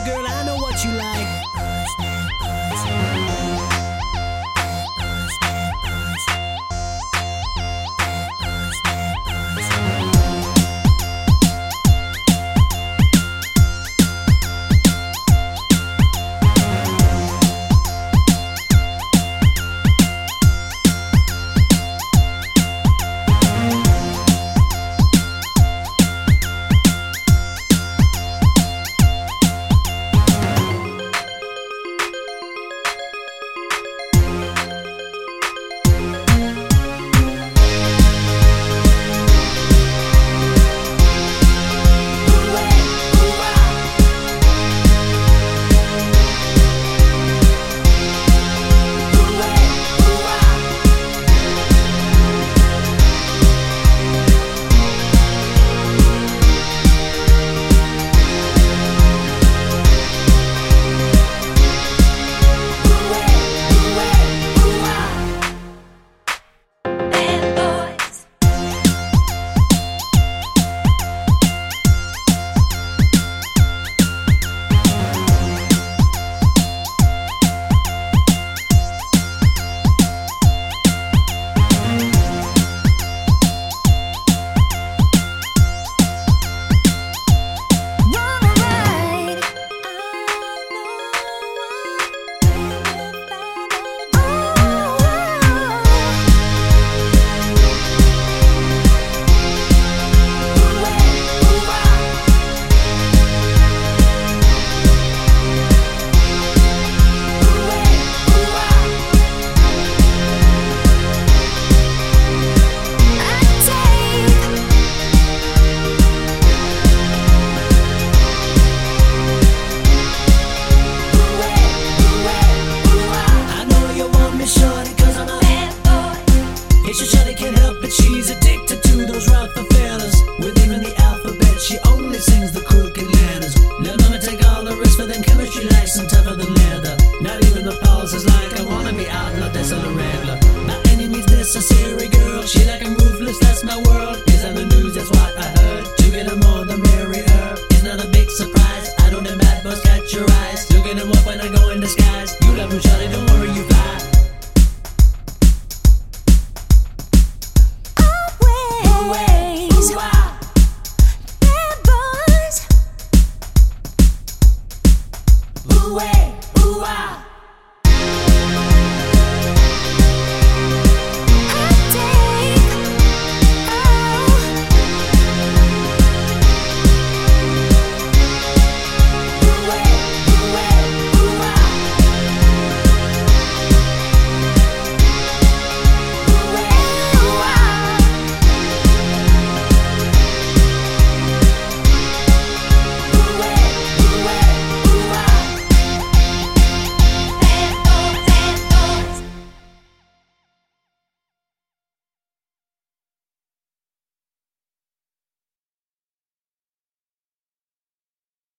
girl, I know what you like. Can't help it, she's addicted to those Rockefellers. With even the alphabet, she only sings the crooked letters. Now I'ma take all the risk for them chemistry likes and tougher than leather. Not even the pulse is like I wanna be out, not this on the regular. By any means necessary, girl. She like I'm ruthless, that's my world. Is on the news, that's what I heard. To get them more, the merrier. It's not a big surprise. I don't let bad boys catch your eyes. Looking them up when I go in disguise. You love them, Charlie, don't worry, you fly. Ooh, ooh, ah.